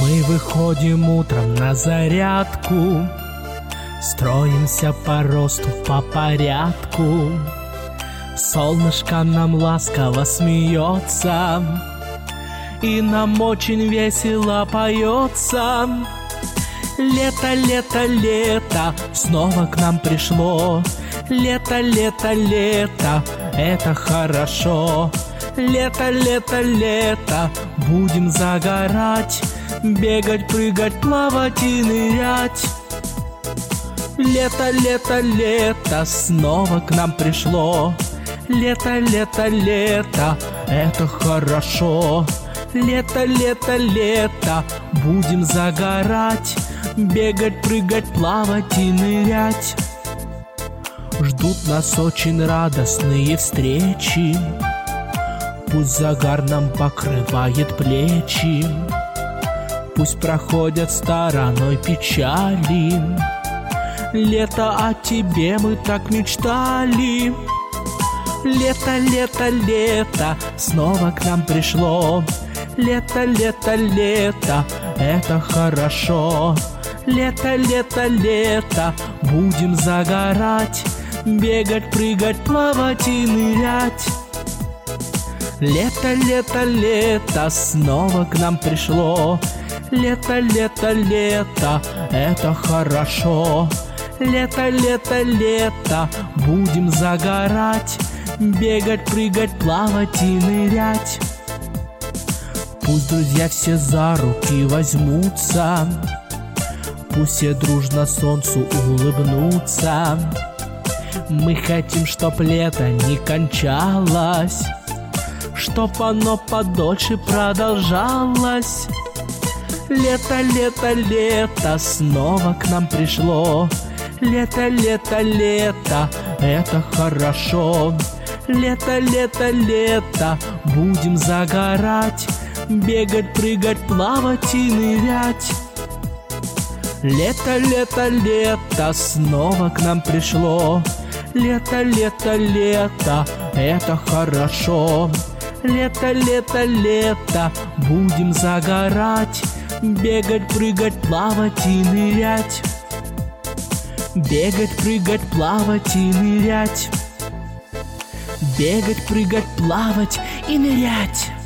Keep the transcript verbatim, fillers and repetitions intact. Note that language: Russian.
Мы выходим утром на зарядку, строимся по росту по порядку. Солнышко нам ласково смеется, и нам очень весело поется. Лето, лето, лето снова к нам пришло. Лето, лето, лето, это хорошо. Лето, лето, лето, будем загорать, бегать, прыгать, плавать и нырять. Лето, лето, лето снова к нам пришло. Лето, лето, лето, это хорошо. Лето, лето, лето, будем загорать, бегать, прыгать, плавать и нырять. Ждут нас очень радостные встречи, пусть загар нам покрывает плечи, пусть проходят стороной печали. Лето, о тебе мы так мечтали. Лето, лето, лето снова к нам пришло. Лето, лето, лето, это хорошо. Лето, лето, лето, будем загорать, бегать, прыгать, плавать и нырять. Лето, лето, лето снова к нам пришло. Лето, лето, лето, это хорошо. Лето, лето, лето, будем загорать, бегать, прыгать, плавать и нырять. Пусть друзья все за руки возьмутся, пусть все дружно солнцу улыбнутся. Мы хотим, чтоб лето не кончалось, чтоб оно подольше продолжалось. Лето, лето, лето снова к нам пришло. Лето, лето, лето, это хорошо. Лето, лето, лето, будем загорать, бегать, прыгать, плавать и нырять. Лето, лето, лето снова к нам пришло. Лето, лето, лето, это хорошо. Лето, лето, лето, будем загорать, бегать, прыгать, плавать и нырять. Бегать, прыгать, плавать и нырять. Бегать, прыгать, плавать и нырять.